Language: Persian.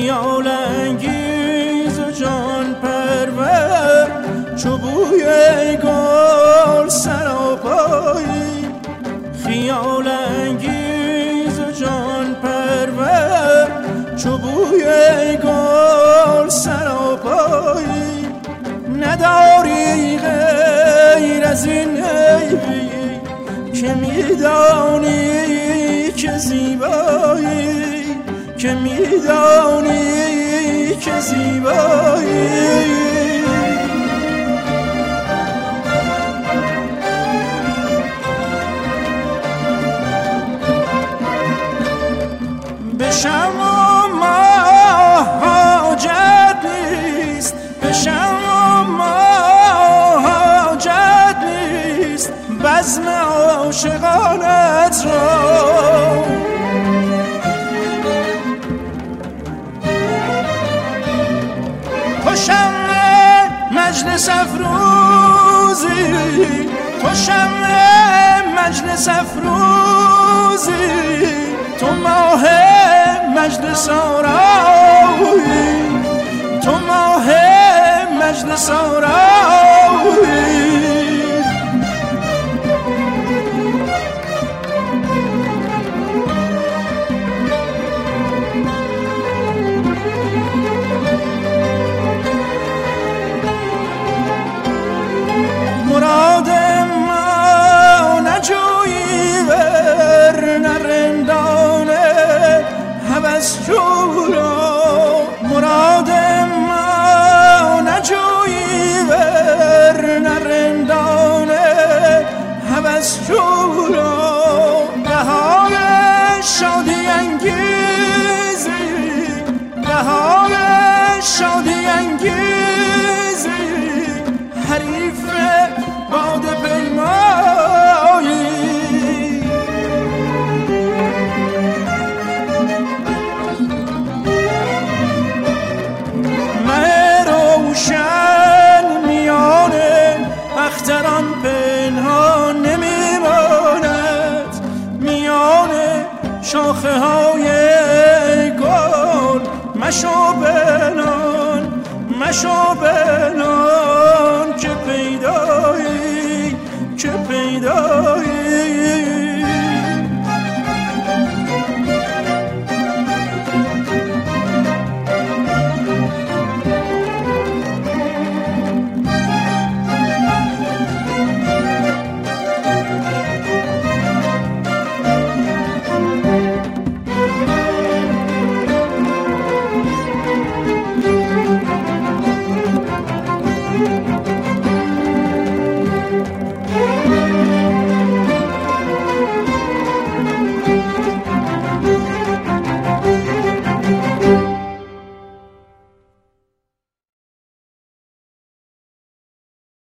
خیال انگیز و جان پرور چو بوی گل سراپایی، خیال انگیز و جان پرور چو بوی گل سراپایی، نداری غیر از این عیبی که میدانی که زیبایی، که میدانی که زیبایی. به شما حاجت نیست، به شما حاجت نیست بزم عاشقانت را، تو شمع مجلس افروزی، تو شمع مجلس افروزی، تو ماه مجلس آرایی، تو ماه مجلس آرایی. مراد ما نجویی ور نرندانه هوس جورا، مراد ما نجویی ور نرندانه هوس جورا، بهار شادی انگیزی، بهار شادی انگیزی، حریف باد پیمایی. مه روشن میان اختران پنهان نمیماند، میان شاخه های گل مشو بنان، مشو بنان که